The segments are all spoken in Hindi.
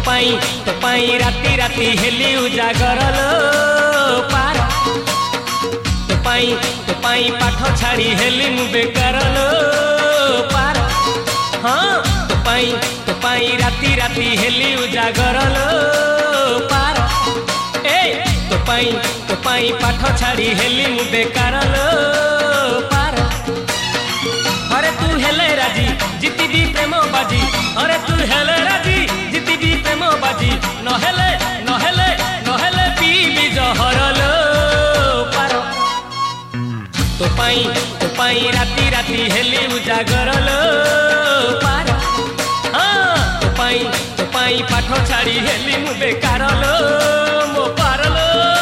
तो पाई राती राती हेली उजागर लो पार तो पाई पाठ छाड़ी हेली मु बेकार लो पार हाँ तो पाई राती राती हेली उजागर लो पार ए तो पाई पाठ छाड़ी हेली मु बेकार लो पार अरे तू हेले राजी जीती प्रेम बाजी अरे तू हेले राजी जीती प्रेम बाजी नहेले नहेले नहेले पीबी जहर लो पार तो पाई राती राती हेली उजागर लो पार हाँ तो पाई पाठ छाड़ी हेली मु बेकार लो मो पार लो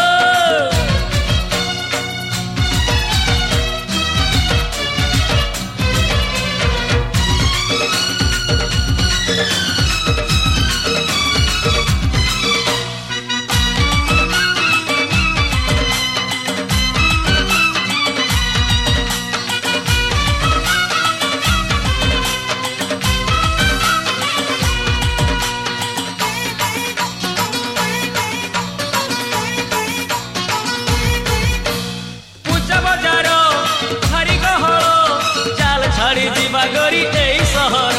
गरी सहर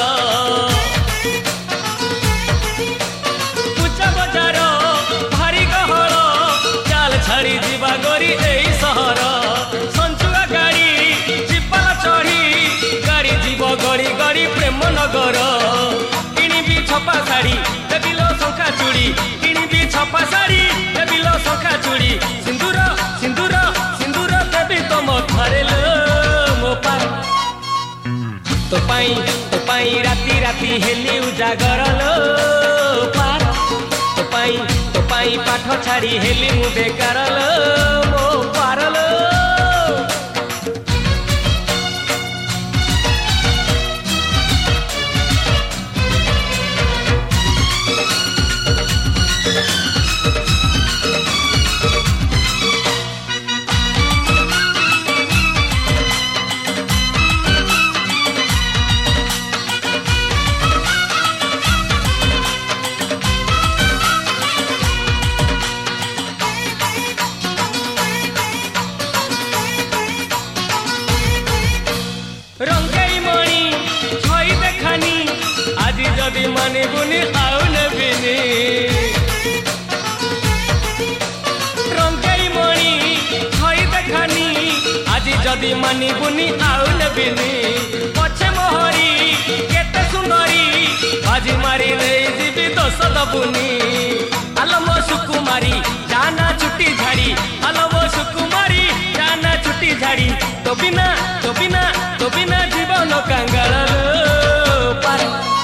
पूजा बजार भारी गहल चाल छाड़ी जीवा गरी सहर संचुआ गाड़ी जीवा चढ़ी गाड़ी जीव गड़ी गड़ी प्रेम नगर किणवी छपा शाढ़ी देविलो शंखा चूड़ी किणवी छपा शाढ़ी देविलो शंखा चूड़ी सिंदूर सिंदूर सिंदूर देवी तुम थरे लो मो पार तो पाई राती राती हेली उजागर लो पार तो पाई पाठ छाड़ी हेली मु बेकार लो मो पार लो रंगई मणि छई देखानी आज जदि मानी बुनी आउ नबिनी रंगई मणि छई देखानी आज जदि मानी बुनी आउ नबिनी पछे मोहरी केते सुंदरी बाजी मारी ले जीवी दोष दबुनी आलम सुकुमारी जाना छुट्टी झाड़ी आलम सुकुमारी जाना छुट्टी झाड़ी तो बिना जीवन कांगाल पार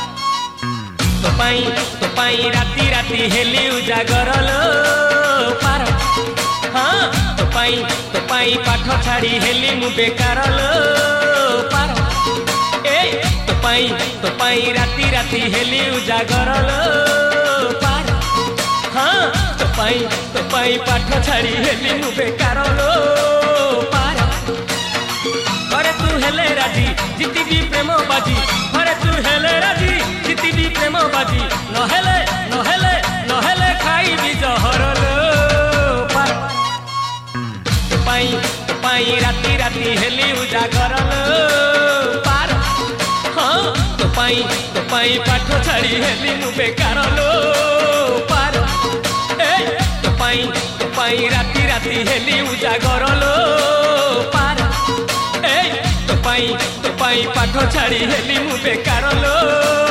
तो पाई राती राती हेली उजागर लो पार हाँ तो पाई पाठ छाड़ी हेली मु बेकार लो पार ए तो पाई राती राती हेली उजागर लो पार हाँ तो पाई पाठ छाड़ी हेली मु बेकार लो पार अरे तू हेले राजी जीती प्रेम बाजी अरे तू हेले राजी जीती प्रेम बाजी नहेले नहेले नहेले खाइबी जहर लो पार तो पाई राती राती हेली उजागर लो पार हाँ तो पाई पाठ छाड़ी हेली मु बेकार लो पार ए तो पाई राती राती हेली उजागर लो पार तो पाई पाठ छाड़ी हेली मु बेकार लो।